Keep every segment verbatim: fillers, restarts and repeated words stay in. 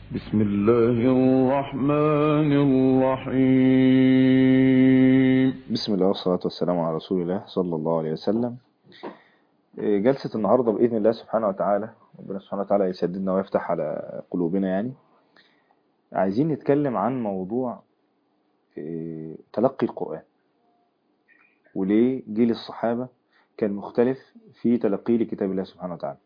بسم الله الرحمن الرحيم. بسم الله والصلاة والسلام على رسول الله صلى الله عليه وسلم. جلسة النهاردة بإذن الله سبحانه وتعالى، ربنا سبحانه وتعالى يسددنا ويفتح على قلوبنا. يعني عايزين نتكلم عن موضوع تلقي القرآن، وليه جيل الصحابة كان مختلف في تلقيه لكتاب الله سبحانه وتعالى.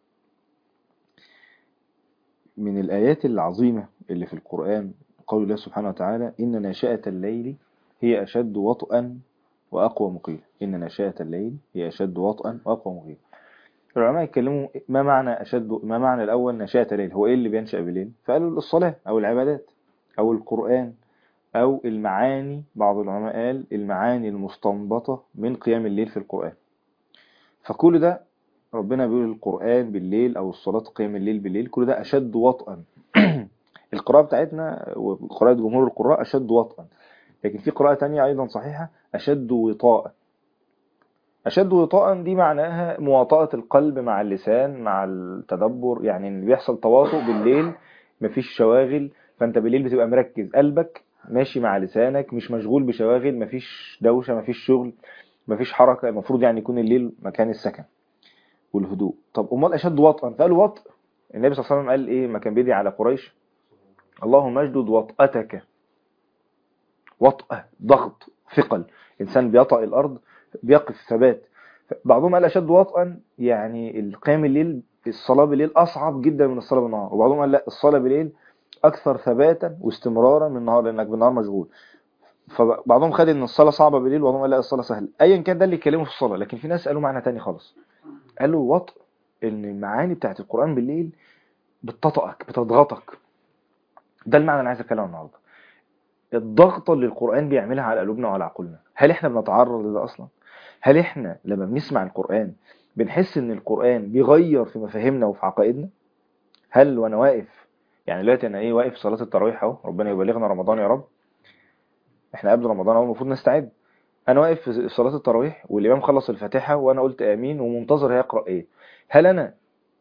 من الآيات العظيمة اللي في القرآن قول الله سبحانه وتعالى: إن ناشئة الليل هي أشد وطئا وأقوى مقيل. إن ناشئة الليل هي أشد وطئا وأقوى مقيل. العلماء يتكلموا ما معنى أشد، ما معنى الأول نشأة الليل، هو إيه اللي بينشأ بالليل؟ فقالوا الصلاة أو العبادات أو القرآن أو المعاني. بعض العلماء قال المعاني المستنبطة من قيام الليل في القرآن. فكل ده ربنا بيقول القرآن بالليل أو الصلاة قيام الليل بالليل، كل ده أشد وطئا. القراءة بتاعتنا وقراءة جمهور القراء أشد وطئا، لكن في قراءة تانية أيضا صحيحة أشد وطاء. أشد وطاء دي معناها مواطأة القلب مع اللسان مع التدبر، يعني إن بيحصل تواطؤ بالليل، مفيش شواغل، فأنت بالليل بتبقى مركز، قلبك ماشي مع لسانك، مش مشغول بشواغل، مفيش دوشة، مفيش شغل، مفيش حركة. المفروض يعني يكون الليل مكان السكن والهدوء. طب أمال أشد وطئا؟ فقالوا وطئ. النبي صلى الله عليه وسلم قال إيه ما كان بيدعي على قريش؟ اللهم اجدد وطأتك. وطأة ضغط ثقل، إنسان بيطأ الأرض بيقف ثبات. بعضهم قال أشد وطئا يعني القيام الليل، الصلاة بالليل أصعب جدا من الصلاة بالنهار. وبعضهم قال لا، الصلاة بالليل أكثر ثباتا واستمرارا من النهار، لأنك بالنهار مشغول. فبعضهم خد ان الصلاة صعبة بالليل، وبعضهم قال لا، الصلاة سهلة. ايا كان ده اللي يتكلموا في الصلاة. لكن في ناس قالوا معنى تاني خالص، قالوا وطئ ان المعاني بتاعت القرآن بالليل بتطأك، بتضغطك. ده المعنى اللي انا عايز اتكلم عنه النهارده. الضغطة اللي القرآن بيعملها على قلوبنا وعلى عقولنا، هل احنا بنتعرض لده اصلا؟ هل احنا لما بنسمع القرآن بنحس ان القرآن بيغير في مفاهيمنا وفي عقائدنا؟ هل وانا واقف، يعني دلوقتي انا ايه، واقف صلاة التراويح اهو، ربنا يبلغنا رمضان يا رب، احنا قبل رمضان اهو المفروض نستعد. انا واقف في صلاة التراويح والامام خلص الفاتحة وانا قلت امين ومنتظر هيقرأ ايه. هل انا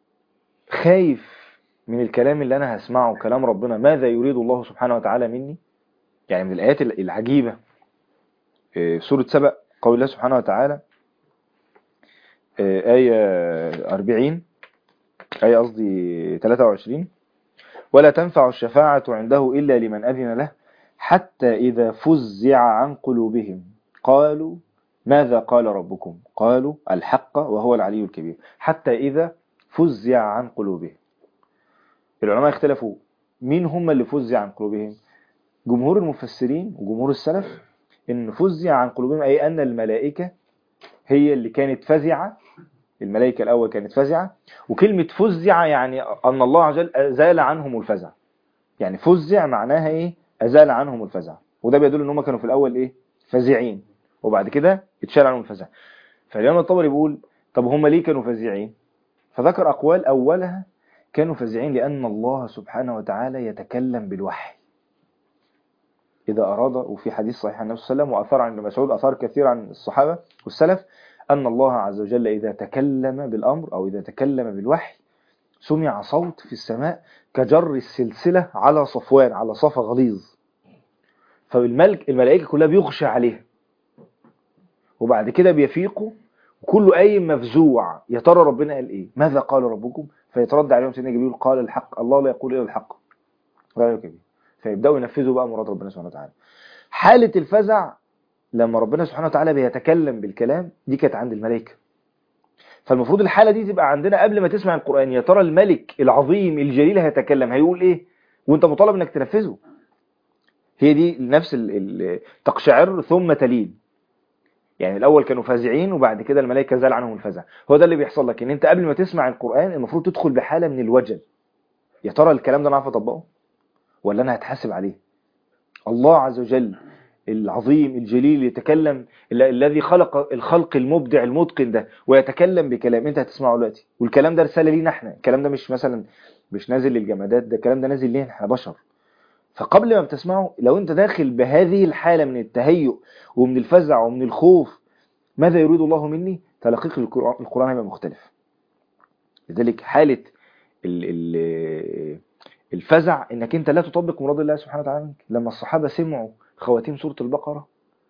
خايف من الكلام اللي انا هسمعه، كلام ربنا، ماذا يريد الله سبحانه وتعالى مني؟ يعني من الايات العجيبة في سورة سبأ قول الله سبحانه وتعالى، آية أربعين، آية قصدي ثلاثة وعشرين: ولا تنفع الشفاعة عنده إلا لمن أذن له حتى إذا فزع عن قلوبهم قالوا ماذا قال ربكم قالوا الحق وهو العلي الكبير. حتى إذا فزع عن قلوبهم. العلماء اختلفوا مين هم اللي فزع عن قلوبهم. جمهور المفسرين وجمهور السلف إن فزع عن قلوبهم أي أن الملائكة هي اللي كانت فزعة. الملائكة الأول كانت فزعة، وكلمة فزع يعني أن الله عز وجل أزال عنهم الفزع. يعني فزع معناها إيه؟ أزال عنهم الفزع. وده بيدل إن هم كانوا في الأول إيه؟ فزعين، وبعد كده اتشال عنهم الفزع. فالإمام الطبري بيقول طب هم ليه كانوا فزعين؟ فذكر أقوال، أولها كانوا فزعين لأن الله سبحانه وتعالى يتكلم بالوحي إذا أراد. وفي حديث صحيح عن النبي صلى الله عليه وسلم وأثار عن ابن مسعود، أثار كثير عن الصحابة والسلف، أن الله عز وجل إذا تكلم بالأمر أو إذا تكلم بالوحي سمع صوت في السماء كجر السلسلة على صفوان، على صفا غليظ. فالملك الملائكة كلها بيغشى عليها، وبعد كده بيفيقوا وكله قايم مفزوع، يا ترى ربنا قال ايه؟ ماذا قال ربكم؟ فيترد عليهم سيدنا جبريل قال الحق، الله لا يقول الا الحق لا يكذب. فيبداوا ينفذوا بقى مراد ربنا سبحانه وتعالى. حالة الفزع لما ربنا سبحانه وتعالى بيتكلم بالكلام دي كانت عند الملائكة. فالمفروض الحالة دي تبقى عندنا قبل ما تسمع القرآن. يا ترى الملك العظيم الجليل هيتكلم هيقول ايه وانت مطالب انك تنفذه؟ هي دي نفس التقشعر ثم تلين. يعني الاول كانوا فازعين وبعد كده الملائكه زال عنهم الفزع. هو ده اللي بيحصل لك، ان انت قبل ما تسمع القرآن المفروض تدخل بحالة من الوجل. يا ترى الكلام ده انا عارف اطبقه ولا انا هتحاسب عليه؟ الله عز وجل العظيم الجليل يتكلم، الذي خلق الخلق المبدع المتقن ده ويتكلم بكلام انت هتسمعه دلوقتي، والكلام ده رسالة لينا احنا. الكلام ده مش مثلا مش نازل للجمادات، ده الكلام ده نازل لينا احنا بشر. فقبل ما بتسمعه لو انت داخل بهذه الحالة من التهيؤ ومن الفزع ومن الخوف، ماذا يريد الله مني؟ تلقيك القرآن هيبقى مختلف. لذلك حالة ال ال الفزع انك انت لا تطبق مراد الله سبحانه وتعالى منك. لما الصحابة سمعوا خواتيم سورة البقرة،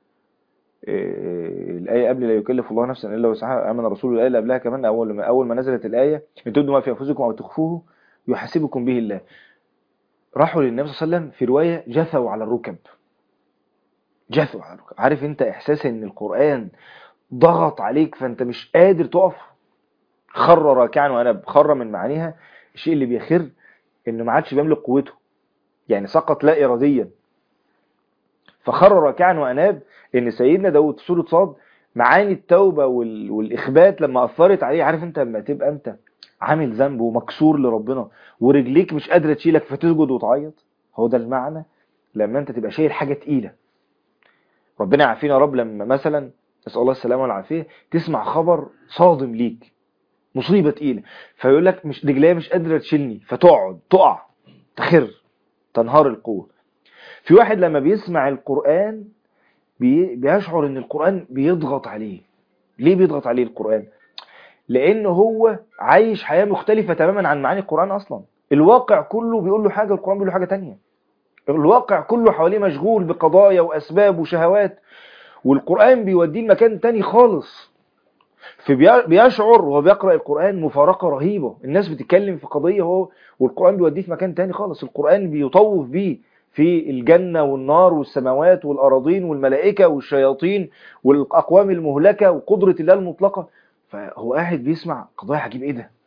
إيه الآية قبل لا يكلف الله نفسا إلا وسعها، آمن الرسول، الآية اللي قبلها كمان أول ما أول ما نزلت الآية إن تبدوا ما في أنفسكم أو تخفوه يحاسبكم به الله، راحوا للنبي صلى الله عليه وسلم في رواية جثوا على الركب. جثوا على الركب. عارف أنت إحساس إن القرآن ضغط عليك فأنت مش قادر تقف؟ خر راكعا وأنا خر من معانيها الشيء اللي بيخر إنه ما عادش بيملك قوته، يعني سقط لا إراديا. فخر راكعا وأناب إن سيدنا داود في سورة صاد معاني التوبة والإخبات لما أثرت عليه. عارف أنت لما تبقى أنت عامل ذنب ومكسور لربنا ورجليك مش قادرة تشيلك فتسجد وتعيط؟ هو ده المعنى لما أنت تبقى شايل حاجة تقيلة. ربنا يعافينا يا رب. لما مثلا نسأل الله السلامة والعافية تسمع خبر صادم ليك، مصيبة تقيلة، فيقول لك مش رجليا مش قادرة تشيلني، فتقعد تقع تخر تنهار القوة. في واحد لما بيسمع القرآن بيشعر ان القرآن بيضغط عليه. ليه بيضغط عليه القرآن؟ لانه هو عايش حياة مختلفة تماما عن معاني القرآن اصلا. الواقع كله بيقول له حاجة، القرآن بيقول له حاجة تانية. الواقع كله حواليه مشغول بقضايا واسباب وشهوات، والقرآن بيوديه لمكان تاني خالص. فبيشعر وهو بيقرأ القرآن مفارقة رهيبة. الناس بتتكلم في قضية هو والقرآن بيوديه في مكان تاني خالص. القرآن بيطوف بيه في الجنة والنار والسماوات والأراضين والملائكة والشياطين والأقوام المهلكة وقدرة الله المطلقة. فهو قاعد بيسمع قضايا عجيب. ايه ده؟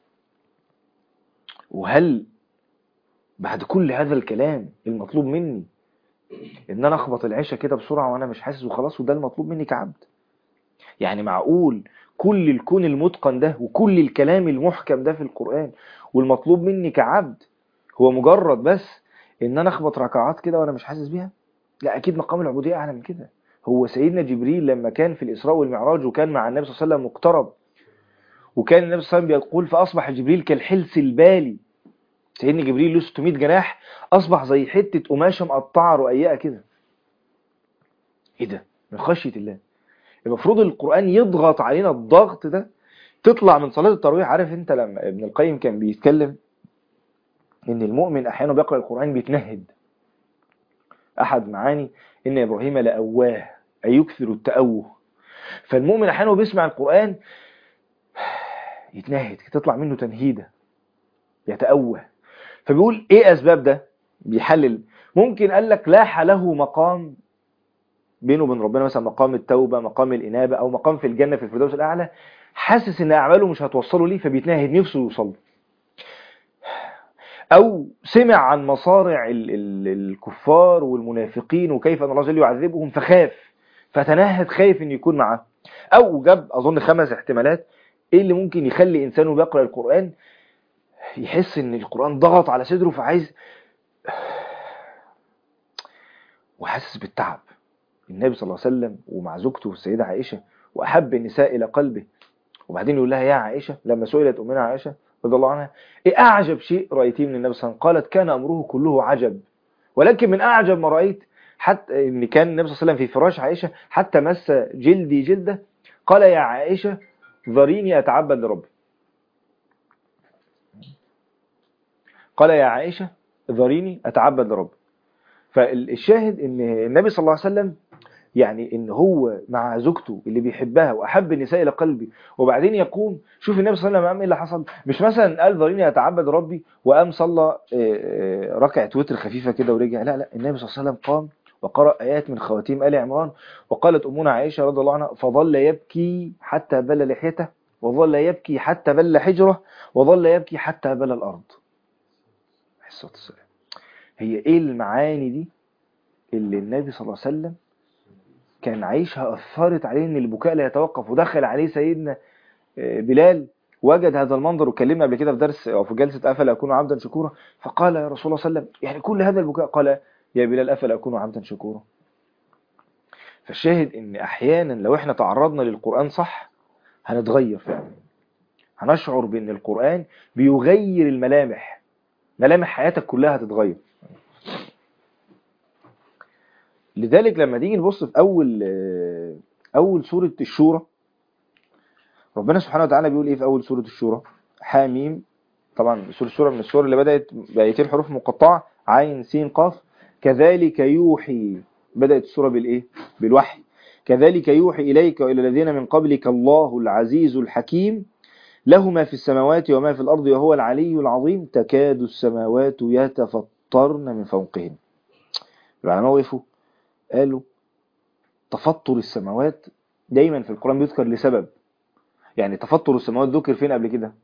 وهل بعد كل هذا الكلام المطلوب مني ان انا اخبط العشاء كده بسرعة وانا مش حاسس وخلاص وده المطلوب مني كعبد؟ يعني معقول كل الكون المتقن ده وكل الكلام المحكم ده في القرآن والمطلوب مني كعبد هو مجرد بس ان انا اخبط ركعات كده وانا مش حاسس بيها؟ لا، اكيد مقام العبودية اعلى من كده. هو سيدنا جبريل لما كان في الاسراء والمعراج وكان مع النبي صلى الله عليه وسلم مقترب، وكان النبي صلى الله عليه وسلم بيقول فاصبح جبريل كالحلس البالي. سيدنا جبريل له ستمائة جناح، اصبح زي حتة قماشة مقطعة رقيقة كده. ايه ده؟ من خشية الله. المفروض القرآن يضغط علينا الضغط ده تطلع من صلاة التراويح. عارف انت لما ابن القيم كان بيتكلم ان المؤمن احيانا بيقرأ القرآن بيتنهد. احد معاني ان ابراهيم لأواه اي يكثر التأوه. فالمؤمن احيانا بيسمع القرآن يتنهد، تطلع منه تنهيدة، يتأوه. فبيقول ايه اسباب ده؟ بيحلل. ممكن قال لك لاح له مقام بينه وبين ربنا، مثلا مقام التوبة، مقام الإنابة، او مقام في الجنة في الفردوس الاعلى، حاسس ان اعماله مش هتوصله ليه فبيتنهد نفسه يوصل. او سمع عن مصارع ال ال الكفار والمنافقين وكيف ان الله جل يعذبهم فخاف فتنهد، خايف ان يكون معه. او جاب اظن خمس احتمالات ايه اللي ممكن يخلي انسانه بيقرأ القرآن يحس ان القرآن ضغط على صدره فعايز وحاسس بالتعب. النبي صلى الله عليه وسلم ومع زوجته السيدة عائشة وأحب النساء إلى قلبه، وبعدين يقول لها يا عائشة لما سئلت أمنا عائشة رضي الله عنها إيه أعجب شيء رأيتيه من النبي صلى الله عليه وسلم؟ قالت كان أمره كله عجب، ولكن من أعجب ما رأيت حتى إن كان النبي صلى الله عليه وسلم في فراش عائشة حتى مس جلدي جلده قال يا عائشة ذريني أتعبد لربي. قال يا عائشة ذريني أتعبد لربي. فالشاهد ان النبي صلى الله عليه وسلم يعني ان هو مع زوجته اللي بيحبها واحب النساء الى قلبي، وبعدين يقوم شوف النبي صلى الله عليه وسلم ايه اللي حصل. مش مثلا قال ذريني اتعبد ربي وقام صلى ركعه وتر خفيفه كده ورجع، لا لا، النبي صلى الله عليه وسلم قام وقرأ ايات من خواتيم آل عمران. وقالت امنا عائشه رضي الله عنها فظل يبكي حتى بل لحيته، وظل يبكي حتى بل حجره، وظل يبكي حتى بل الارض. الصلاه والسلام. هي ايه المعاني دي اللي النبي صلى الله عليه وسلم كان عايشها أثرت عليه ان البكاء لا يتوقف؟ ودخل عليه سيدنا بلال وجد هذا المنظر، وكلمنا قبل كده في درس او في جلسة افلا اكون عبدا شكورا، فقال يا رسول الله صلى الله عليه وسلم يعني كل هذا البكاء؟ قال يا بلال افلا اكون عبدا شكورا. فالشاهد ان احيانا لو احنا تعرضنا للقرآن صح هنتغير فعلا، هنشعر بان القرآن بيغير الملامح، ملامح حياتك كلها هتتغير. لذلك لما تيجي نبص في أول أول سورة الشورى، ربنا سبحانه وتعالى بيقول إيه في أول سورة الشورى؟ حاميم طبعا سورة سورة من السور اللي بدأت بآيتين حروف مقطعة، عين سين قاف. كذلك يوحي، بدأت السورة بالإيه؟ بالوحي. كذلك يوحي إليك وإلى الذين من قبلك الله العزيز الحكيم له ما في السماوات وما في الأرض وهو العلي العظيم تكاد السماوات يتفطرن من فوقهم. العلماء وقفوا قالوا تفطر السماوات دايما في القرآن بيذكر لسبب. يعني تفطر السماوات ذكر فين قبل كده؟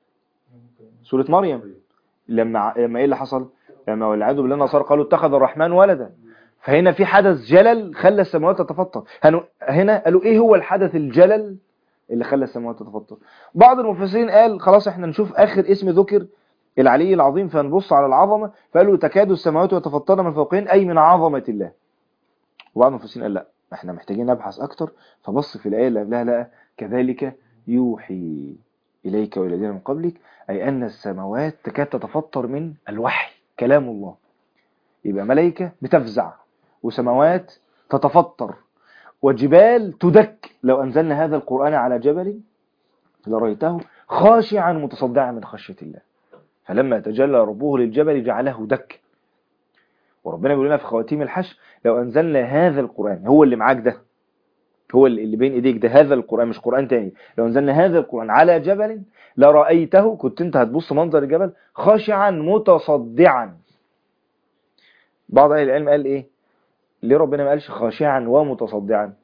سورة مريم. لما لما ايه اللي حصل؟ لما والعياذ بالله النصارى قالوا اتخذ الرحمن ولدا. فهنا في حدث جلل خلى السماوات تتفطر. هنا قالوا ايه هو الحدث الجلل اللي خلى السماوات تتفطر؟ بعض المفسرين قال خلاص احنا نشوف اخر اسم ذكر العلي العظيم فنبص على العظمه، فقالوا تكاد السماوات يتفطرن من فوقهن اي من عظمه الله. وبعض المفسرين قال لا احنا محتاجين نبحث اكتر، فبص في الايه اللي قبلها لقى كذلك يوحي إليك وإلى الذين من قبلك، أي أن السماوات تكاد تتفطر من الوحي كلام الله. يبقى ملائكة بتفزع وسماوات تتفطر وجبال تدك. لو أنزلنا هذا القرآن على جبل لرأيته خاشعا متصدعا من خشية الله فلما تجلى ربه للجبل جعله دك. وربنا بيقول لنا في خواتيم الحشر لو أنزلنا هذا القرآن، هو اللي معاك ده، هو اللي بين ايديك ده، هذا القرآن مش قرآن تاني، لو نزلنا هذا القرآن على جبل لرأيته، كنت انت هتبص منظر الجبل خاشعا متصدعا. بعض اهل العلم قال ايه؟ ليه ربنا ما قالش خاشعا ومتصدعا؟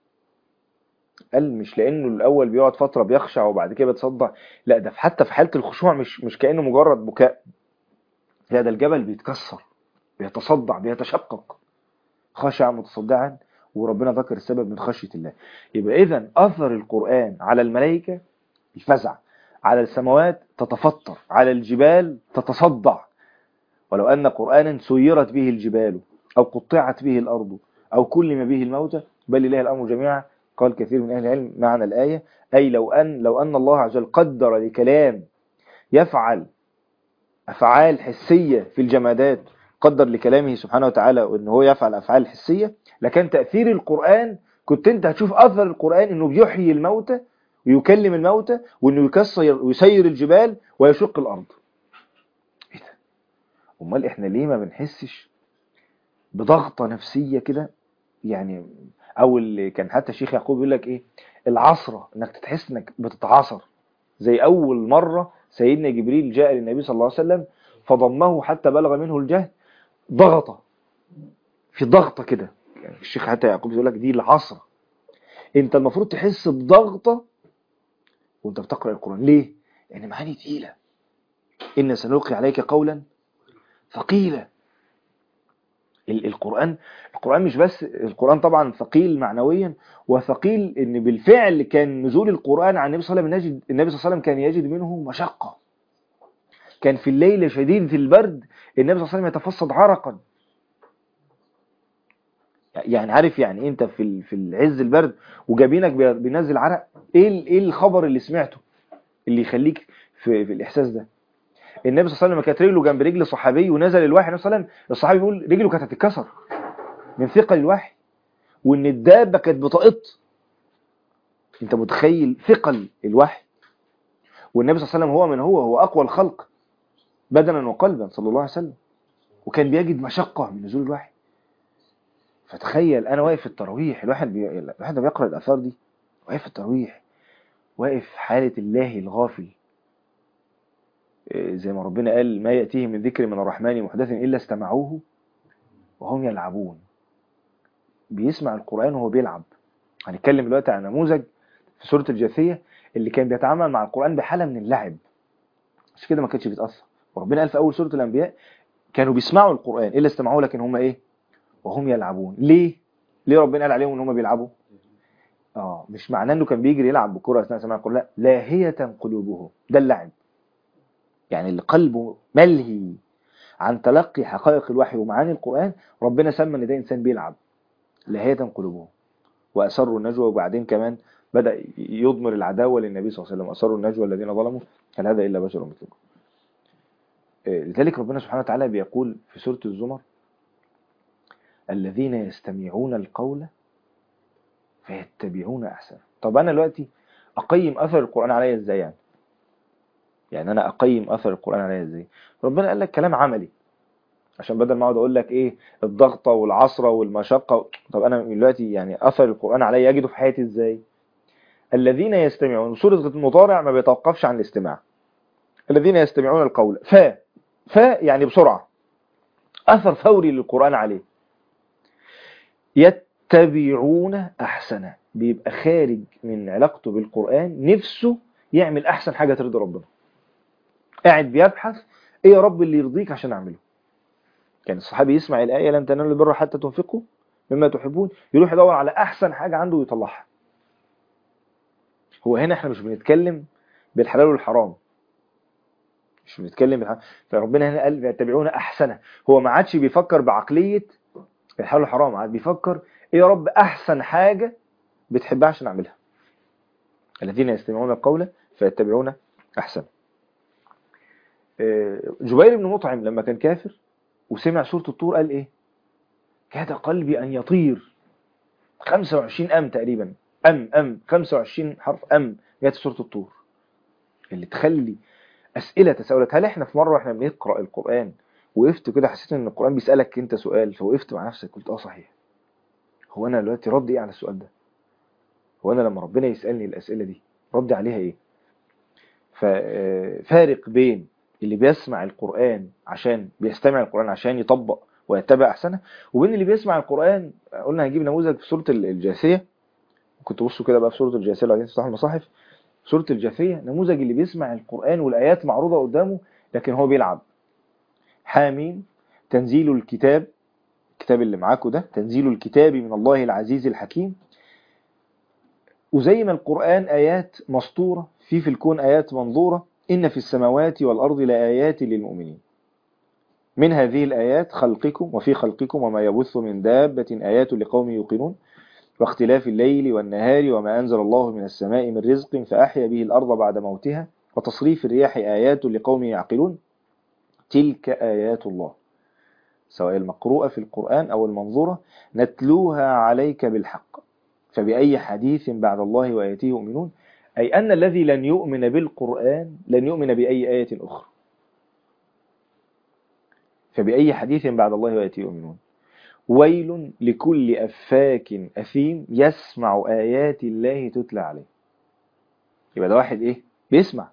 قال مش لانه الاول بيقعد فترة بيخشع وبعد كده بيتصدع، لا ده حتى في حالة الخشوع مش مش كأنه مجرد بكاء، لا ده الجبل بيتكسر بيتصدع بيتشقق خاشعا متصدعا. وربنا ذكر السبب من خشية الله. يبقى إذن أثر القرآن على الملائكة الفزع، على السماوات تتفطر، على الجبال تتصدع. ولو أن قرآنا سيرت به الجبال أو قطعت به الأرض أو كلم به الموتى بل لله الأمر جميعا، قال كثير من أهل العلم معنى الآية أي لو أن لو أن الله عز وجل قدر لكلام يفعل أفعال حسية في الجمادات، قدر لكلامه سبحانه وتعالى وأنه هو يفعل أفعال حسية، لكن تأثير القرآن كنت انت هتشوف أثر القرآن أنه بيحيي الموتى ويكلم الموتى وأنه يكسر ويسير الجبال ويشق الأرض. إيه ده؟ أمال إحنا ليه ما بنحسش بضغطة نفسية كده؟ يعني أو اللي كان حتى الشيخ يعقوب يقول لك إيه؟ العصرة، إنك تتحس إنك بتتعصر زي أول مرة سيدنا جبريل جاء للنبي صلى الله عليه وسلم فضمه حتى بلغ منه الجهد، ضغطة في ضغطة كده. يعني الشيخ حتى يعقوب يقول لك دي العصرة. انت المفروض تحس بضغطة وانت بتقرأ القرآن. ليه؟ يعني معاني تقيلة. إن سنلقي عليك قولا ثقيلا. القرآن القرآن مش بس القرآن طبعا ثقيل معنويا وثقيل ان بالفعل كان نزول القرآن عن النبي صلى الله عليه وسلم النبي صلى الله عليه وسلم كان يجد منه مشقة. كان في الليل شديدة البرد النبي صلى الله عليه وسلم يتفصد عرقا. يعني عارف يعني انت في في العز البرد وجبينك بينزل عرق، ايه ايه الخبر اللي سمعته اللي يخليك في, في الاحساس ده؟ النبي صلى الله عليه وسلم كانت رجله جنب رجل صحابي ونزل الوحي، النبي صلى الله عليه وسلم الصحابي بيقول رجله كانت هتتكسر من ثقل الوحي وان الدابه كانت بتقط. انت متخيل ثقل الوحي؟ والنبي صلى الله عليه وسلم هو من هو هو اقوى الخلق بدنا وقلبا صلى الله عليه وسلم، وكان بيجد مشقه من نزول الوحي. فتخيل انا واقف في التراويح، الواحد بي... الواحد بيقرا الاثار دي واقف في التراويح، واقف في حاله الله الغافل، زي ما ربنا قال ما يأتيه من ذكر من الرحمن محدث إلا استمعوه وهم يلعبون. بيسمع القرآن وهو بيلعب. هنتكلم دلوقتي عن نموذج في سورة الجاثية اللي كان بيتعامل مع القرآن بحالة من اللعب، مش كده ما كانش بيتأثر. وربنا قال في أول سورة الأنبياء كانوا بيسمعوا القرآن إلا استمعوه لكن هم إيه؟ وهم يلعبون. ليه؟ ليه ربنا قال عليهم إن هم بيلعبوا؟ آه مش معناه إنه كان بيجري يلعب بكرة أثناء سماع القرآن، لا، لاهية قلوبهم، ده اللعب. يعني اللي قلبه ملهي عن تلقي حقائق الوحي ومعاني القرآن ربنا سمى ان ده انسان بيلعب. لاهية قلوبهم واسروا النجوى، وبعدين كمان بدأ يضمر العداوة للنبي صلى الله عليه وسلم، اسروا النجوى الذين ظلموا هل هذا الا بشر مثلكم. لذلك ربنا سبحانه وتعالى بيقول في سورة الزمر الذين يستمعون القول فيتبعون احسنه. طب انا دلوقتي اقيم اثر القرآن عليا ازاي؟ يعني يعني انا اقيم اثر القرآن عليا ازاي؟ ربنا قال لك كلام عملي، عشان بدل ما اقعد اقول لك ايه الضغطه والعصره والمشقه. طب انا دلوقتي يعني اثر القرآن عليا اجده في حياتي ازاي؟ الذين يستمعون، سورة المضارع ما بيتوقفش عن الاستماع. الذين يستمعون القول ف ف يعني بسرعة، أثر فوري للقرآن عليه. يتبعون أحسنه، بيبقى خارج من علاقته بالقرآن نفسه يعمل أحسن حاجة ترضي ربنا، قاعد بيبحث إيه يا رب اللي يرضيك عشان أعمله. كان الصحابي يسمع الآية لن تنالوا البر حتى تنفقوا مما تحبون، يروح يدور على أحسن حاجة عنده ويطلعها. هو هنا احنا مش بنتكلم بالحلال والحرام، مش بنتكلم بالحرام. فربنا هنا قال يتبعون أحسنه، هو ما عادش بيفكر بعقلية الحلال والحرام، عاد بيفكر ايه يا رب احسن حاجة بتحبها عشان اعملها. الذين يستمعون القول فيتبعون احسن. جبير بن مطعم لما كان كافر وسمع سورة الطور قال ايه؟ كاد قلبي ان يطير. خمسة وعشرين ام تقريبا، ام ام خمسة وعشرين حرف ام جت سورة الطور، اللي تخلي اسئلة تساؤلات. هل احنا في مرة واحنا بنقرأ القرآن وقفت كده حسيت ان القرآن بيسألك انت سؤال فوقفت مع نفسك قلت اه صحيح، هو انا دلوقتي ردي ايه على السؤال ده؟ هو انا لما ربنا يسألني الاسئلة دي ردي عليها ايه؟ ففارق بين اللي بيسمع القرآن عشان بيستمع القرآن عشان يطبق ويتبع احسنه، وبين اللي بيسمع القرآن. قلنا هنجيب نموذج في سورة الجاثية، كنت بصوا كده بقى في سورة الجاثية لو عايزين تفتحوا المصاحف. سورة الجاثية نموذج اللي بيسمع القرآن والآيات معروضة قدامه لكن هو بيلعب. حاميم تنزيل الكتاب، الكتاب اللي معاكم ده تنزيل الكتاب من الله العزيز الحكيم. وزي ما القرآن آيات مسطورة، في في الكون آيات منظورة. إن في السماوات والأرض لآيات للمؤمنين، من هذه الآيات خلقكم وفي خلقكم وما يبث من دابة آيات لقوم يوقنون واختلاف الليل والنهار وما أنزل الله من السماء من رزق فأحيا به الأرض بعد موتها وتصريف الرياح آيات لقوم يعقلون. تلك آيات الله، سواء المقروءة في القرآن أو المنظورة، نتلوها عليك بالحق فبأي حديث بعد الله وآياته يؤمنون. أي أن الذي لن يؤمن بالقرآن لن يؤمن بأي آية أخرى. فبأي حديث بعد الله وآياته يؤمنون. ويل لكل أفاك أثيم يسمع آيات الله تتلى عليه. يبقى ده واحد إيه؟ بيسمع.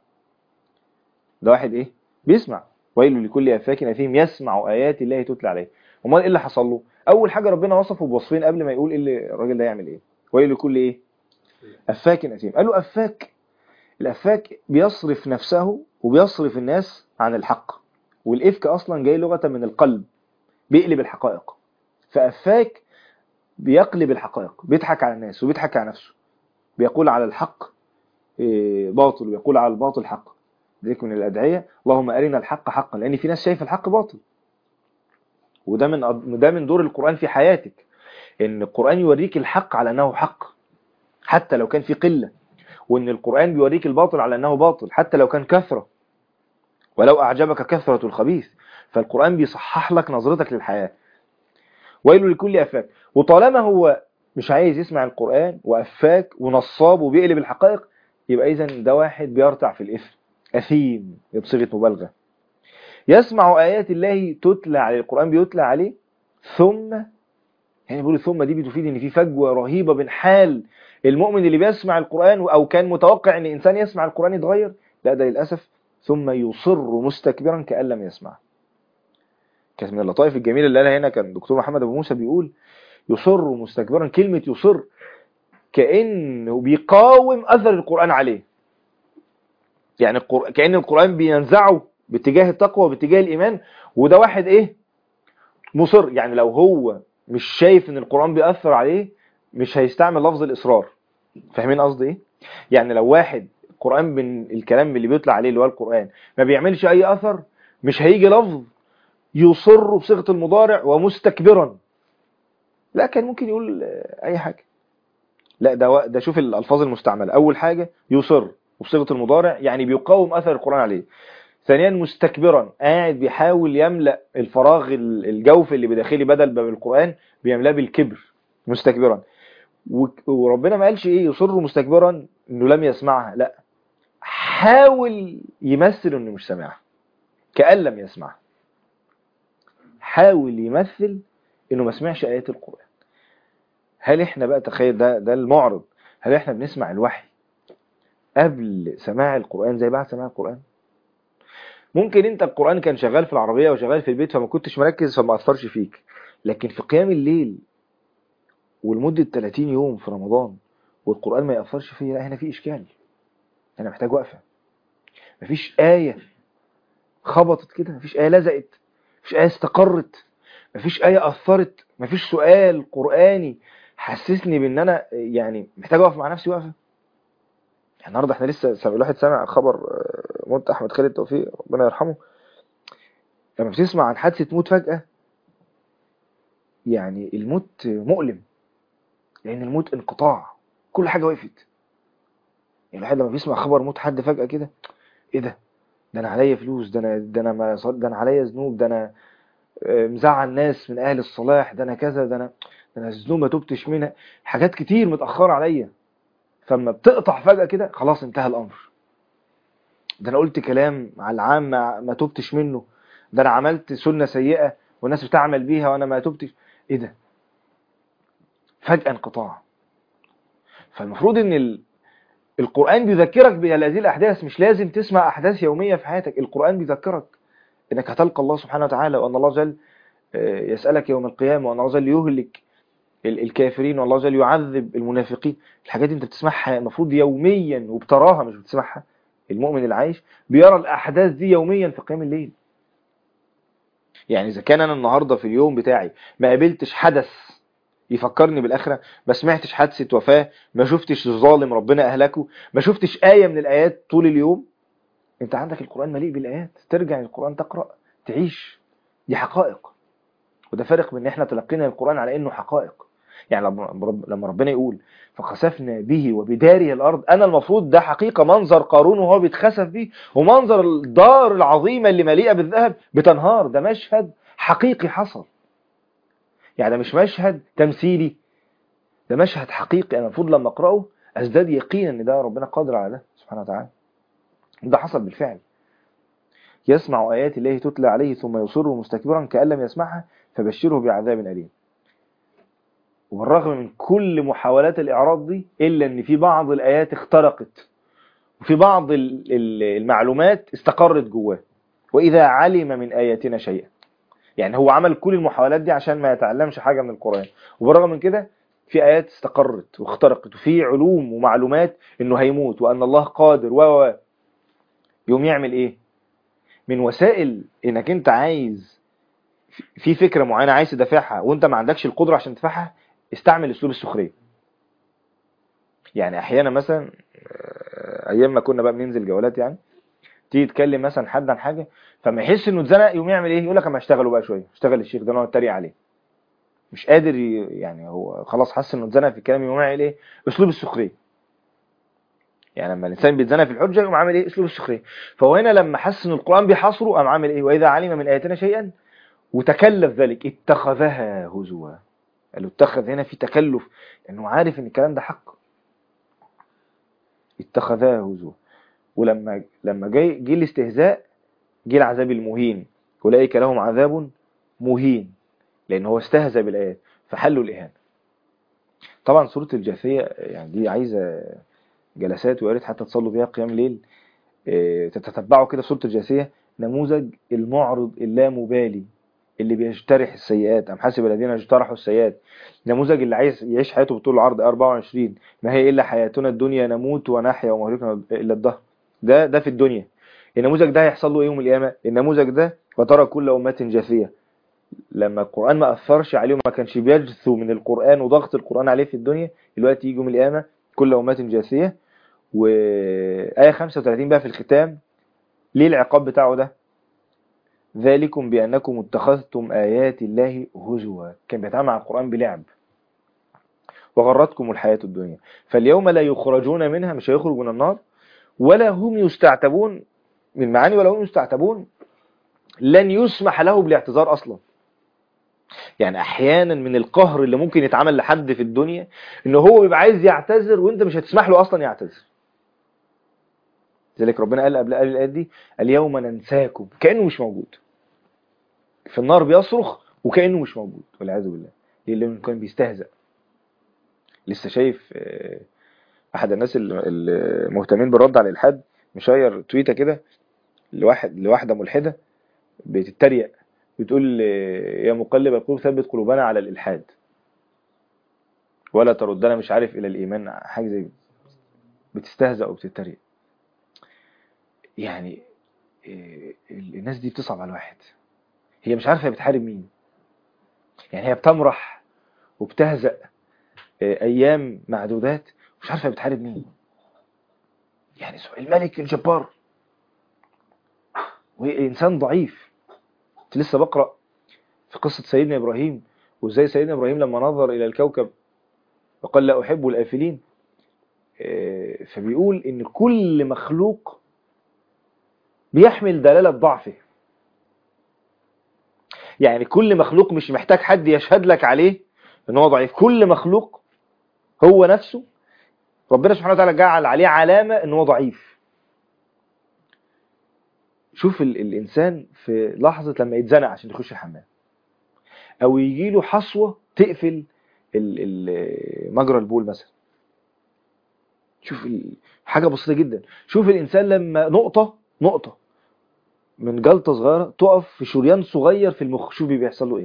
ده واحد إيه؟ بيسمع. ويل لكل أفاك أثيم يسمع آيات الله تتلى عليه. وما إيه اللي حصل له؟ أول حاجة ربنا وصفه بوصفين قبل ما يقول إيه اللي الراجل ده يعمل إيه. ويل لكل إيه؟ أفاك أثيم. قالوا أفاك، الأفاك بيصرف نفسه وبيصرف الناس عن الحق، والإفك أصلا جاي لغة من القلب، بيقلب الحقائق. فأفاك بيقلب الحقائق، بيضحك على الناس وبيضحك على نفسه، بيقول على الحق باطل ويقول على الباطل حق. ذلك من الأدعية اللهم أرنا الحق حقا، لأن في ناس شايف الحق باطل. وده من ده من دور القرآن في حياتك، إن القرآن يوريك الحق على أنه حق حتى لو كان في قلة، وإن القرآن بيوريك الباطل على أنه باطل حتى لو كان كثرة، ولو أعجبك كثرة الخبيث. فالقرآن بيصحح لك نظرتك للحياة. ويل لكل أفاك. وطالما هو مش عايز يسمع القرآن وأفاك ونصاب وبيقلب الحقائق، يبقى إذن ده واحد بيرتع في الإثم، أثيم بصيغة مبالغة. يسمع آيات الله تتلى عليه، القرآن بيتلى عليه ثم، يعني بيقول ثم دي بتفيد إن في فجوة رهيبة بين حال المؤمن اللي بيسمع القرآن أو كان متوقع إن إنسان يسمع القرآن يتغير، لا ده للأسف ثم يصر مستكبرا كأن لم يسمع. كانت من اللطائف الجميلة اللي قالها هنا كان دكتور محمد أبو موسى بيقول يصر مستكبرا. كلمة يصر كأنه بيقاوم أثر القرآن عليه، يعني القر... كأن القرآن بينزعه باتجاه التقوى وباتجاه الإيمان، وده واحد إيه مصر. يعني لو هو مش شايف إن القرآن بيأثر عليه مش هيستعمل لفظ الإصرار. فاهمين قصدي إيه؟ يعني لو واحد القرآن من الكلام اللي بيطلع عليه اللي هو القرآن ما بيعملش أي أثر، مش هيجي لفظ يصر بصيغة المضارع ومستكبرا، لا كان ممكن يقول أي حاجة. لا ده ده شوف الألفاظ المستعملة. أول حاجة يصر وبصيغة المضارع يعني بيقاوم أثر القرآن عليه. ثانيا مستكبرا، قاعد بيحاول يملأ الفراغ الجوف اللي بداخلي بدل باب القرآن بيملأ بالكبر مستكبرا. وربنا ما قالش ايه يصر مستكبرا انه لم يسمعها، لا حاول يمثل انه مش سامعها كأن لم يسمعها. حاول يمثل انه ما سمعش ايات القرآن. هل احنا بقى تخيل ده ده المعرض، هل احنا بنسمع الوحي قبل سماع القرآن زي بعد سماع القرآن؟ ممكن انت القرآن كان شغال في العربية وشغال في البيت فما كنتش مركز فما أثرش فيك، لكن في قيام الليل والمدة ثلاثين يوم في رمضان والقرآن ما يأثرش فيه، لا هنا في إشكال، هنا محتاج وقفة. مفيش آية خبطت كده، مفيش آية لزقت، مفيش آية استقرت، مفيش آية أثرت، مفيش سؤال قرآني حسسني بأن أنا يعني محتاج أقف مع نفسي وقفة. النهارده احنا لسه الواحد سامع خبر موت أحمد خالد توفيق ربنا يرحمه. لما بتسمع عن حادثة موت فجأة، يعني الموت مؤلم، لأن الموت انقطاع، كل حاجة وقفت. يعني الواحد لما بيسمع خبر موت حد فجأة كده، ايه ده؟ ده انا عليا فلوس، ده انا ده انا ما ده انا عليا ذنوب، ده انا مزعل ناس من اهل الصلاح، ده انا كذا، ده انا ده انا الذنوب ما تبتش منها، حاجات كتير متأخرة عليا. فلما بتقطع فجأة كده خلاص انتهى الامر. ده انا قلت كلام على العام ما, ما تبتش منه، ده انا عملت سنة سيئة والناس بتعمل بيها وانا ما تبتش. ايه ده؟ فجأة انقطاع. فالمفروض ان ال... القرآن بيذكرك بهذه الأحداث. مش لازم تسمع أحداث يومية في حياتك، القرآن بيذكرك إنك هتلقى الله سبحانه وتعالى، وأن الله جل يسألك يوم القيامة، وأن الله جل يهلك الكافرين، والله جل يعذب المنافقين. الحاجات دي أنت بتسمعها المفروض يوميا وبتراها، مش بتسمعها. المؤمن العايش بيرى الأحداث دي يوميا في قيام الليل. يعني إذا كان أنا النهاردة في اليوم بتاعي ما قابلتش حدث يفكرني بالآخرة، ما سمعتش حادثة وفاة، ما شفتش ظالم ربنا أهلكه، ما شفتش آية من الآيات طول اليوم، انت عندك القرآن مليء بالآيات. ترجع القرآن تقرأ تعيش، دي حقائق. وده فرق بين احنا تلقينا القرآن على انه حقائق. يعني لما ربنا يقول فخسفنا به وبداره الأرض، أنا المفروض ده حقيقة، منظر قارون وهو بيتخسف به، ومنظر الدار العظيمة اللي مليئة بالذهب بتنهار، ده مشهد حقيقي حصل. يعني ده مش مشهد تمثيلي، ده مشهد حقيقي. أنا المفروض لما أقرأه أزداد يقينا أن ده ربنا قادر على ده سبحانه وتعالى. ده حصل بالفعل. يسمع آيات الله تتلى عليه ثم يصر مستكبرا كأن لم يسمعها فبشره بعذاب أليم. وبالرغم من كل محاولات الإعراض دي إلا أن في بعض الآيات اخترقت، وفي بعض المعلومات استقرت جواه. وإذا علم من آياتنا شيئا، يعني هو عمل كل المحاولات دي عشان ما يتعلمش حاجة من القرآن، وبالرغم من كده في آيات استقرت واخترقت، وفي علوم ومعلومات إنه هيموت وأن الله قادر و يوم يعمل إيه؟ من وسائل إنك أنت عايز في فكرة معينة عايز تدافعها وأنت ما عندكش القدرة عشان تدافعها، استعمل أسلوب السخرية. يعني أحيانا مثلا أيام ما كنا بقى بننزل جولات، يعني تيجي تكلم مثلا حد عن حاجة فما يحس إنه اتزنق يوم يعمل إيه؟ يقول لك أما اشتغله بقى شوية، اشتغل الشيخ ده، نقعد نتريق عليه. مش قادر ي... يعني هو خلاص حس إنه اتزنق في الكلام، يوم يعمل إيه؟ أسلوب السخرية. يعني لما الإنسان بيتزنق في الحجة يقوم عامل إيه؟ أسلوب السخرية. فهو هنا لما حس إن القرآن بيحاصره قام عامل إيه؟ وإذا علم من آياتنا شيئا وتكلف ذلك اتخذها هزوا. قالوا اتخذ هنا في تكلف لأنه عارف إن الكلام ده حق. اتخذها هزوا. ولما لما جاي جه الاستهزاء جه العذاب المهين، أولئك لهم عذاب مهين، لأن هو استهزأ بالآيات فحلوا الإهانة. طبعا سورة الجاثية يعني دي عايزة جلسات، وياريت حتى تصلوا بيها قيام ليل تتتبعوا كده. سورة الجاثية نموذج المعرض اللامبالي اللي بيجترح السيئات، أم حسب الذين اجترحوا السيئات. نموذج اللي عايز يعيش حياته بطول العرض أربعة وعشرين، ما هي إلا حياتنا الدنيا نموت ونحيا وما يهلكنا إلا الدهر. ده ده في الدنيا. النموذج ده هيحصل له إيه يوم القيامة؟ النموذج ده وترى كل أمة جاثية. لما القرآن ما أثرش عليه وما كانش بيجثو من القرآن وضغط القرآن عليه في الدنيا، دلوقتي يجي يوم القيامة كل أمة جاثية. وآية خمسة وثلاثين بقى في الختام، ليه العقاب بتاعه ده؟ ذلكم بأنكم اتخذتم آيات الله هزوا. كان بيتعامل مع القرآن بلعب وغرتكم الحياة الدنيا، فاليوم لا يخرجون منها، مش هيخرجوا من النار، ولا هم يستعتبون. من معاني ولا هم يستعتبون لن يسمح له بالاعتذار أصلا. يعني أحيانا من القهر اللي ممكن يتعمل لحد في الدنيا إنه هو بيبقى عايز يعتذر وإنت مش هتسمح له أصلا يعتذر. لذلك ربنا قال قبل قال الآيات دي اليوم ننساكم، كأنه مش موجود. في النار بيصرخ وكأنه مش موجود والعياذ بالله، لأنه كان بيستهزأ. لسه شايف أحد الناس المهتمين بالرد على الإلحاد مشاير تويتة كده لواحد لواحدة ملحدة بتتريق، بتقول يا مقلب القلوب ثبت قلوبنا على الإلحاد ولا تردنا مش عارف إلى الإيمان، حاجة زي بتستهزأ وبتتريق. يعني الناس دي بتصعب على الواحد، هي مش عارفة هي بتحارب مين. يعني هي بتمرح وبتهزأ أيام معدودات مش عارفة هي بتحارب مين. يعني الملك الجبار وإنسان ضعيف. لسه بقرأ في قصة سيدنا إبراهيم، وإزاي سيدنا إبراهيم لما نظر إلى الكوكب وقال لا أحب الآفلين، فبيقول إن كل مخلوق بيحمل دلالة ضعفه. يعني كل مخلوق مش محتاج حد يشهد لك عليه إن هو ضعيف، كل مخلوق هو نفسه ربنا سبحانه وتعالى جعل عليه علامة إن هو ضعيف. شوف الإنسان في لحظة لما يتزنق عشان يخش الحمام، أو يجيله حصوة تقفل مجرى البول مثلا. شوف حاجة بسيطة جدا. شوف الإنسان لما نقطة نقطة من جلطة صغيرة تقف في شريان صغير في المخ، شوف بيحصل له إيه.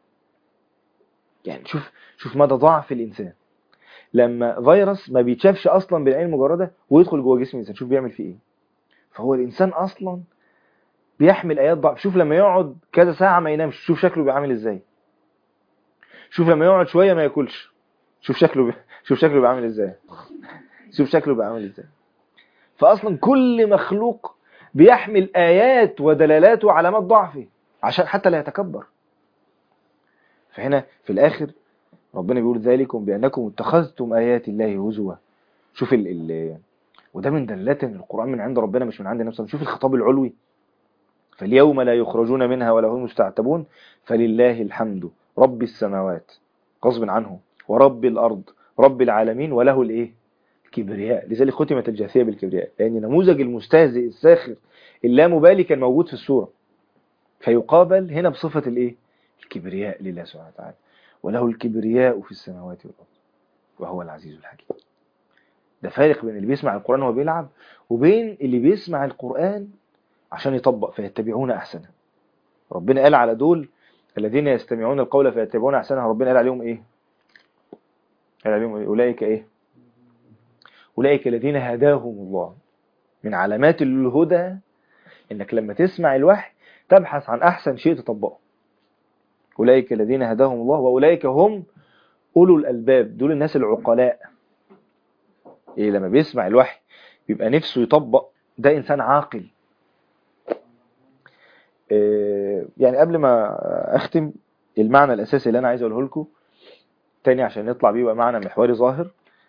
يعني شوف شوف مدى ضعف الإنسان لما فيروس ما بيتشافش أصلا بالعين المجردة ويدخل جوه جسم الإنسان، شوف بيعمل فيه إيه. فهو الإنسان أصلا بيحمل آيات ضعف. شوف لما يقعد كذا ساعة ما ينامش، شوف شكله بيعمل إزاي. شوف لما يقعد شوية ما ياكلش، شوف شكله بي... شوف شكله بيعمل إزاي. شوف شكله بيعمل إزاي. فأصلا كل مخلوق بيحمل آيات ودلالات وعلامات ضعفه عشان حتى لا يتكبر. فهنا في الآخر ربنا بيقول ذلكم بأنكم اتخذتم آيات الله هزوا. شوف ال ال وده من دلالات ان القرآن من عند ربنا مش من عند نفسه. شوف الخطاب العلوي، فاليوم لا يخرجون منها ولا هم مستعتبون فلله الحمد رب السماوات غصب عنه ورب الأرض رب العالمين وله الايه الكبرياء. لذلك ختمت الجاثية بالكبرياء، لأن نموذج المستهزئ الساخر اللامبالي كان موجود في السورة، فيقابل هنا بصفة الايه الكبرياء لله سبحانه وتعالى. وله الكبرياء في السماوات والأرض وهو العزيز الحكيم. ده فارق بين اللي بيسمع القرآن وهو بيلعب وبين اللي بيسمع القرآن عشان يطبق فيتبعون أحسنه. ربنا قال على دول الذين يستمعون القول فيتبعون أحسنه، ربنا قال عليهم إيه؟ قال عليهم إيه؟ أولئك إيه؟ أولئك الذين هداهم الله. من علامات الهدى إنك لما تسمع الوحي تبحث عن أحسن شيء تطبقه. أولئك الذين هداهم الله وأولئك هم أولو الألباب، دول الناس العقلاء. إيه لما بيسمع الوحي بيبقى نفسه يطبق، ده إنسان عاقل. إيه يعني قبل ما أختم المعنى الأساسي اللي أنا عايز أقوله لكم تاني عشان نطلع بيه بقى معنى محوري ظاهر،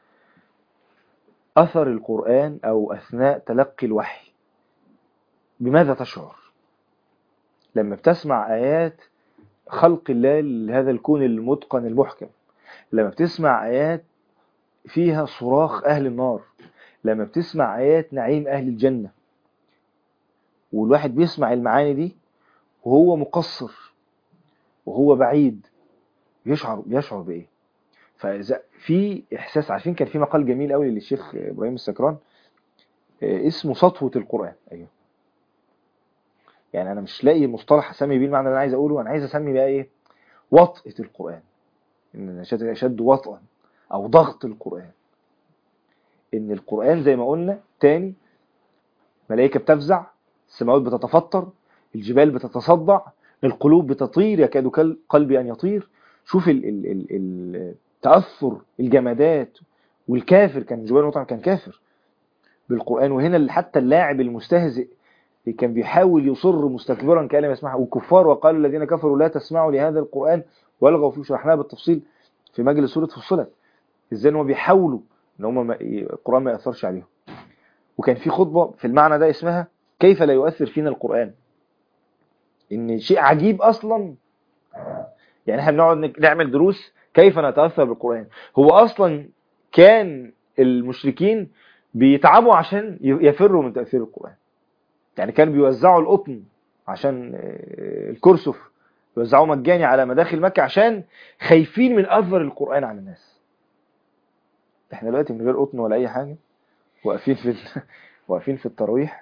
أثر القرآن أو أثناء تلقي الوحي. بماذا تشعر لما بتسمع آيات خلق الله لهذا الكون المتقن المحكم، لما بتسمع آيات فيها صراخ أهل النار، لما بتسمع آيات نعيم أهل الجنة، والواحد بيسمع المعاني دي وهو مقصر وهو بعيد، يشعر يشعر بإيه؟ ففي إحساس. عارفين كان في مقال جميل قوي للشيخ إبراهيم السكران اسمه سطوة القرآن. أيوه، يعني أنا مش لاقي مصطلح أسمي بيه المعنى اللي أنا عايز أقوله، أنا عايز أسمي بقى إيه؟ وطئة القرآن، إن أشد وطئا أو ضغط القرآن. إن القرآن زي ما قلنا تاني ملائكة بتفزع، السماوات بتتفطر، الجبال بتتصدع، القلوب بتطير يكاد قلبي أن يطير. شوف ال ال ال ال تأثر الجمادات. والكافر كان جبال المطعم كان كافر بالقرآن. وهنا حتى اللاعب المستهزئ كان بيحاول يصر مستكبرا كأن لم يسمعها. والكفار وقالوا الذين كفروا لا تسمعوا لهذا القرآن والغوا فيه. شرحناها بالتفصيل في مجلس سورة فصلت ازاي هم بيحاولوا ان هم القرآن ما يأثرش عليهم. وكان في خطبة في المعنى ده اسمها كيف لا يؤثر فينا القرآن. ان شيء عجيب اصلا، يعني احنا بنقعد نعمل دروس كيف نتأثر بالقرآن. هو اصلا كان المشركين بيتعبوا عشان يفروا من تأثير القرآن. يعني كانوا بيوزعوا القطن عشان الكرسف، يوزعوه مجاني على مداخل مكة عشان خايفين من أثر القرآن على الناس. احنا دلوقتي من غير قطن ولا أي حاجة، واقفين في واقفين في التراويح،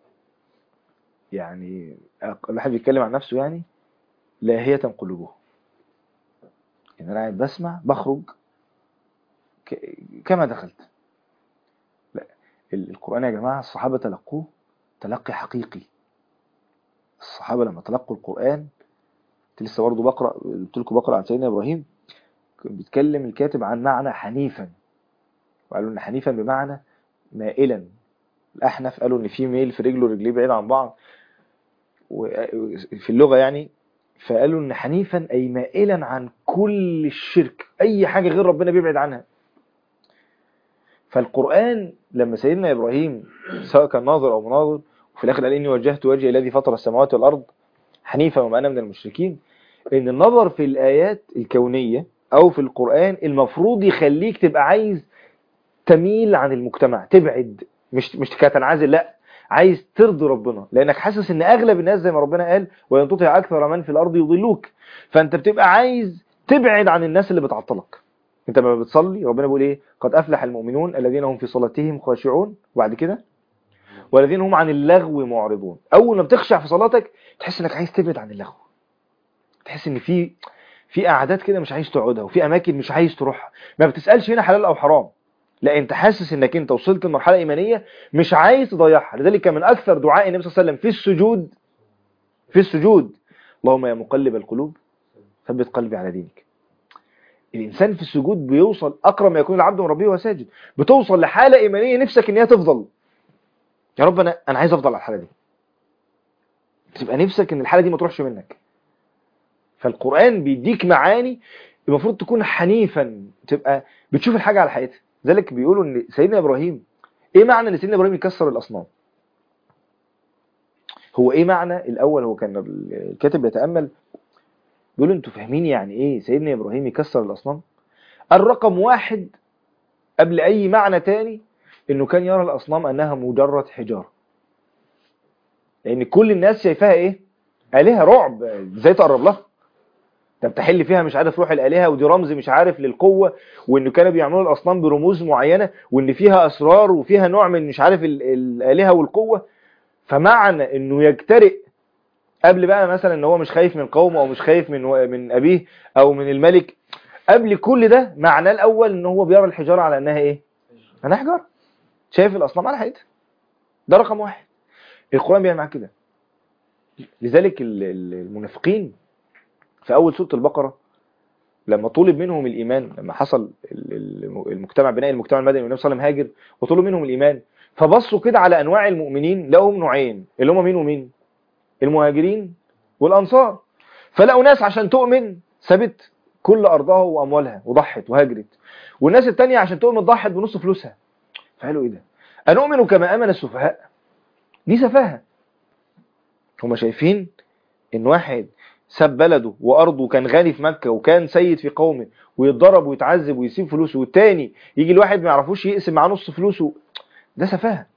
يعني الواحد بيتكلم عن نفسه يعني لاهية قلوبه. يعني أنا قاعد بسمع بخرج كما دخلت. لا، القرآن يا جماعة الصحابة تلقوه تلقي حقيقي. الصحابة لما تلقوا القرآن، كنت لسه برضه بقرأ، قلت لكم بقرأ عن سيدنا إبراهيم، كان بيتكلم الكاتب عن معنى حنيفا، وقالوا إن حنيفا بمعنى مائلا. الأحنف قالوا إن في ميل في رجله ورجليه بعيد عن بعض في اللغة يعني، فقالوا إن حنيفا أي مائلا عن كل الشرك، أي حاجة غير ربنا بيبعد عنها. فالقرآن لما سيدنا إبراهيم سواء كان ناظر أو مناظر، وفي الآخر قال إني وجهت وجهي الذي فطر السماوات والأرض حنيفا وما أنا من المشركين، إن النظر في الآيات الكونية أو في القرآن المفروض يخليك تبقى عايز تميل عن المجتمع، تبعد، مش مش تنعزل، لا، عايز ترضي ربنا، لأنك حاسس إن أغلب الناس زي ما ربنا قال وإن تطع أكثر من في الأرض يضلوك. فأنت بتبقى عايز تبعد عن الناس اللي بتعطلك. انت لما بتصلي ربنا بيقول ايه؟ قد افلح المؤمنون الذين هم في صلاتهم خاشعون، وبعد كده والذين هم عن اللغو معرضون. اول ما بتخشع في صلاتك تحس انك عايز تبعد عن اللغو، تحس ان في في قعدات كده مش عايز تقعدها، وفي اماكن مش عايز تروحها. ما بتسالش هنا حلال او حرام، لا، انت حاسس انك انت وصلت لمرحله ايمانيه مش عايز تضيعها. لذلك كان من اكثر دعاء النبي صلى الله عليه وسلم في السجود في السجود اللهم يا مقلب القلوب ثبت قلبي على دينك. الإنسان في السجود بيوصل أقرب ما يكون العبد من ربه وهو ساجد، بتوصل لحالة إيمانية نفسك إن هي تفضل. يا رب أنا أنا عايز أفضل على الحالة دي، تبقى نفسك إن الحالة دي ما تروحش منك. فالقرآن بيديك معاني المفروض تكون حنيفا، تبقى بتشوف الحاجة على حقيقتها. ذلك بيقولوا إن سيدنا إبراهيم، إيه معنى إن سيدنا إبراهيم يكسر الأصنام؟ هو إيه معنى الأول؟ هو كان الكاتب بيتأمل بيقولوا أنتوا فاهمين يعني إيه سيدنا إبراهيم يكسر الأصنام؟ الرقم واحد قبل أي معنى تاني إنه كان يرى الأصنام أنها مجرد حجارة، لأن كل الناس شايفاها إيه؟ آلهة، رعب، إزاي تقرب لها؟ طب تحل فيها مش عارف روح الآلهة، ودي رمز مش عارف للقوة، وإنه كانوا بيعملوا الأصنام برموز معينة، وإن فيها أسرار وفيها نوع من مش عارف الآلهة والقوة. فمعنى إنه يجترئ قبل بقى مثلا إن هو مش خايف من قومه أو مش خايف من من أبيه أو من الملك، قبل كل ده معناه الأول إن هو بيرى الحجارة على أنها إيه؟ أنا حجارة، شايف الأصنام على حقيقتها. ده رقم واحد. القرآن بيعمل معاك كده. لذلك المنافقين في أول سورة البقرة لما طلب منهم الإيمان، لما حصل المجتمع بناء المجتمع المدني والنبي صلى الله عليه وسلم هاجر وطلب منهم الإيمان، فبصوا كده على أنواع المؤمنين لقوهم نوعين، اللي هم مين ومين؟ المهاجرين والأنصار. فلقوا ناس عشان تؤمن سابت كل أرضها وأموالها وضحت وهاجرت، والناس التانية عشان تؤمن ضحت بنص فلوسها. فقالوا إيه ده؟ أنؤمن كما آمن السفهاء؟ دي سفاهة. هما شايفين إن واحد ساب بلده وأرضه وكان غني في مكة وكان سيد في قومه ويتضرب ويتعذب ويسيب فلوسه، والتاني يجي الواحد ما يعرفوش يقسم معاه نص فلوسه، ده سفاهة.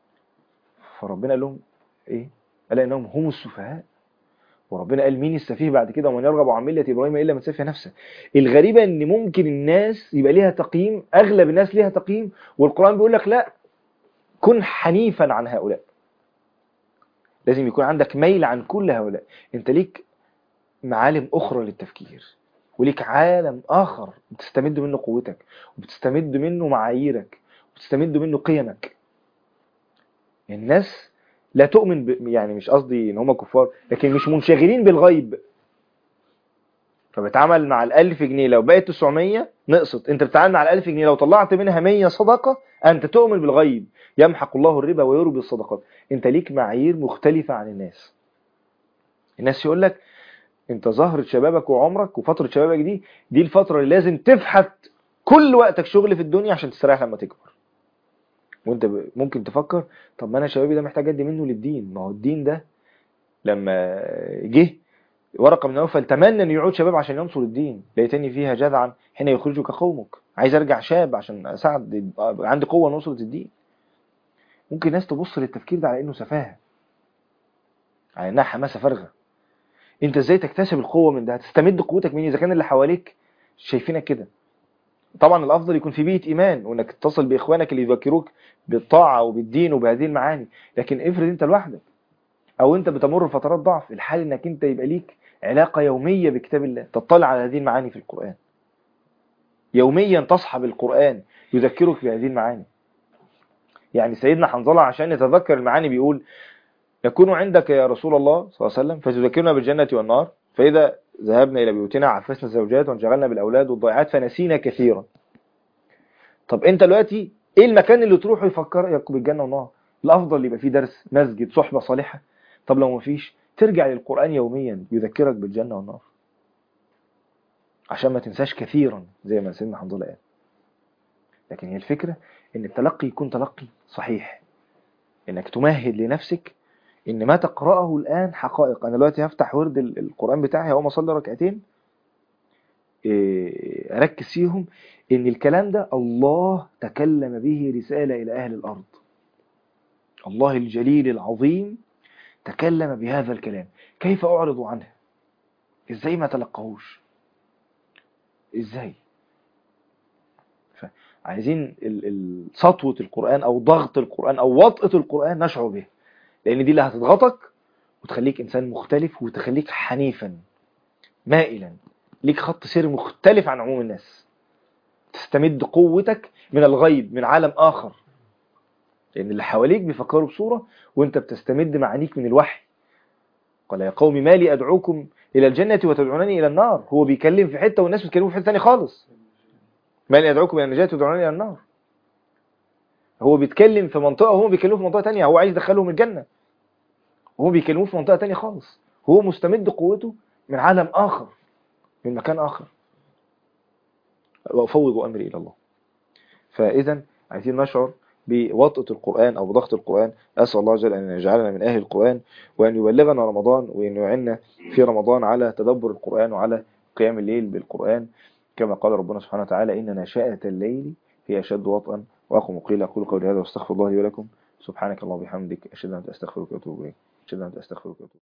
فربنا قال لهم إيه؟ قال إنهم هم السفهاء. وربنا قال مين السفيه بعد كده؟ ومن يرغب عن ملة إبراهيم إلا من سفه نفسه. الغريبة إن ممكن الناس يبقى ليها تقييم، أغلب الناس ليها تقييم، والقرآن بيقول لك لا، كن حنيفا عن هؤلاء. لازم يكون عندك ميل عن كل هؤلاء. انت ليك معالم اخرى للتفكير، وليك عالم اخر بتستمد منه قوتك، وبتستمد منه معاييرك، وبتستمد منه قيمك. الناس لا تؤمن ب... يعني مش قصدي ان هم كفار، لكن مش منشغلين بالغيب. فبتعامل مع الالف جنيه لو بقت تسعمية نقصت، انت بتتعامل مع الالف جنيه لو طلعت منها مية صدقة، انت تؤمن بالغيب. يمحق الله الربا ويربي الصدقات. انت ليك معايير مختلفة عن الناس. الناس يقول لك انت ظهرت شبابك وعمرك وفترة شبابك دي دي الفترة اللي لازم تفحت كل وقتك شغل في الدنيا عشان تستريح لما تكبر. وانت ممكن تفكر طب ما انا شبابي ده محتاج ادي منه للدين. ما هو الدين ده لما جه ورقة من نوفل تمنى ان يعود شباب عشان ينصر الدين، ليتني فيها جذعا حين يخرجك قومك. عايز ارجع شاب عشان اساعد، عندي قوة نصرة الدين. ممكن ناس تبص للتفكير ده على انه سفاهة، على انها حماسة فارغة. انت ازاي تكتسب القوة من ده؟ هتستمد قوتك منين اذا كان اللي حواليك شايفينك كده؟ طبعا الافضل يكون في بيئة ايمان، وانك تتصل باخوانك اللي يذكروك بالطاعة وبالدين وبهذه المعاني. لكن افرض انت لوحدك، او انت بتمر بفترات ضعف، الحال انك انت يبقى ليك علاقة يومية بكتاب الله، تطلع على هذه المعاني في القرآن، يوميا تصحب القرآن يذكرك بهذه المعاني. يعني سيدنا حنظلة عشان يتذكر المعاني بيقول: يكون عندك يا رسول الله صلى الله عليه وسلم فتذكرنا بالجنة والنار، فإذا ذهبنا إلى بيوتنا عفسنا الزوجات وانشغلنا بالأولاد والضيعات فنسينا كثيرا. طب أنت دلوقتي إيه المكان اللي تروحه يفكرك بالجنة والنار؟ الأفضل يبقى فيه درس، مسجد، صحبة صالحة. طب لو مفيش، ترجع للقرآن يوميا يذكرك بالجنة والنار، عشان ما تنساش كثيرا زي ما سيدنا حنظلة قال. لكن هي الفكرة إن التلقي يكون تلقي صحيح، إنك تمهد لنفسك إن ما تقرأه الآن حقائق. أنا دلوقتي هفتح ورد القرآن بتاعي، هقوم أصلي ركعتين، أركز فيهم إن الكلام ده الله تكلم به رسالة إلى أهل الأرض. الله الجليل العظيم تكلم بهذا الكلام، كيف أعرض عنه؟ إزاي ما تلقهوش؟ إزاي؟ عايزين سطوة القرآن أو ضغط القرآن أو وطأة القرآن نشعر به، لأن دي اللي هتضغطك وتخليك إنسان مختلف، وتخليك حنيفا مائلا، ليك خط سير مختلف عن عموم الناس، تستمد قوتك من الغيب، من عالم آخر، لأن اللي حواليك بيفكروا بصورة وانت بتستمد معانيك من الوحي. قال: يا قوم ما لي أدعوكم إلى الجنة وتدعونني إلى النار. هو بيكلم في حتة والناس بيتكلموا في حتة ثانيه خالص. ما لي أدعوكم إلى النجاة وتدعونني إلى النار. هو بيتكلم في منطقة وهم بيتكلموا في منطقة تانية، هو عايز يدخلهم الجنة وهم بيتكلموا في منطقة تانية خالص. هو مستمد قوته من عالم آخر، من مكان آخر. وأفوض أمري إلى الله. فإذا عايزين نشعر بوطأة القرآن أو بضغط القرآن. أسأل الله جل أن يجعلنا من أهل القرآن، وأن يبلغنا رمضان، وأن يعنا في رمضان على تدبر القرآن وعلى قيام الليل بالقرآن، كما قال ربنا سبحانه وتعالى: إن ناشئة الليل هي أشد وطئا وأقوم قيل. أقول قولي هذا واستغفر الله لي ولكم. سبحانك اللهم وبحمدك، أشهد أن لا إله إلا أنت، أستغفرك وأتوب إليك. أشهد أن لا إله إلا أنت، أستغفرك وأتوب إليك.